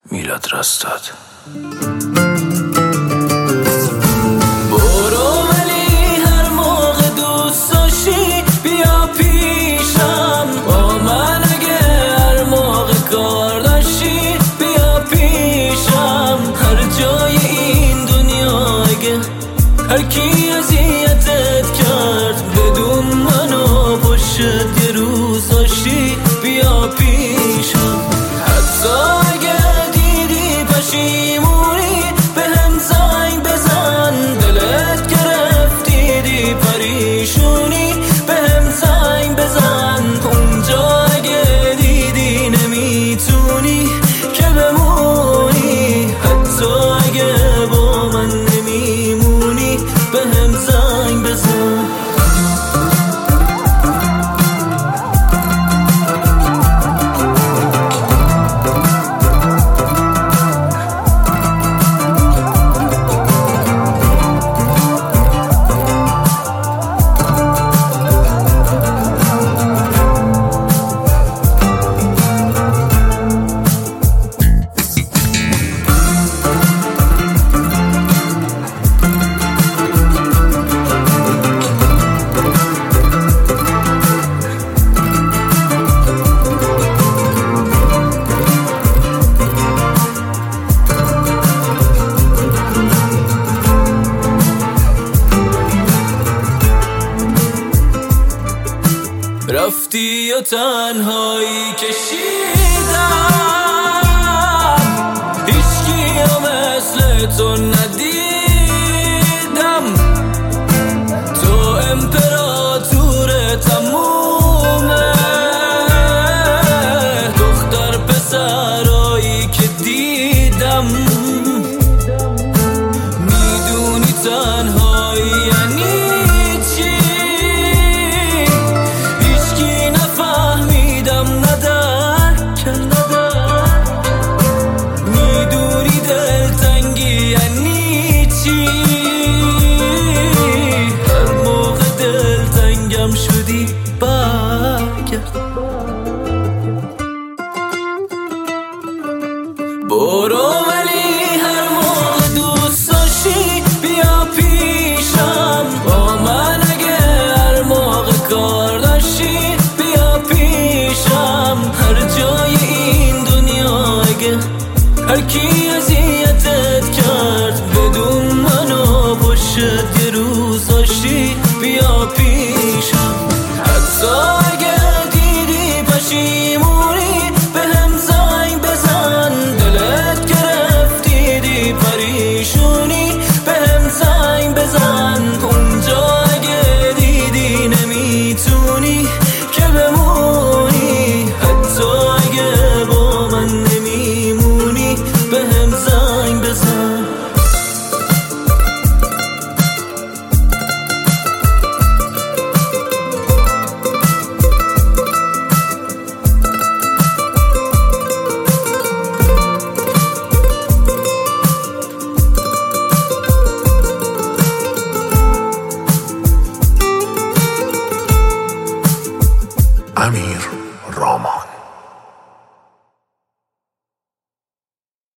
میلاد رستاد. برو ولی هر موقع دوست داشتی بیا پیشم، با من اگه هر موقع کار داشتی بیا پیشم. هر جای این دنیا اگه هر کی اذیتت کرد بدون منو پشت یه روز داشتی بیا پیشم. حتی اگه دیدی پشیمونی بهم زنگ بزن، دلت گرفت دیدی پریشونی بهم زنگ بزن. اونجا اگه دیدی نمیتونی که بمونی، حتی اگه با من نمیمونی بهم زنگ بزن. رفتی و تنهایی کشیدم، هیچکی ها مثل تو ندیدم. تو امپراتور تمومه، دختر پسرایی که دیدم. میدونی تنهایی یعنی شدی برگرد. برو ولی هر موقع دوست داشتی بیا پیشم، با من اگه هر موقع کار داشتی بیا پیشم. هر جای این دنیا اگه هر کی اذیتت کرد بدون منو پشت یه روز داشتی بیا پیشم.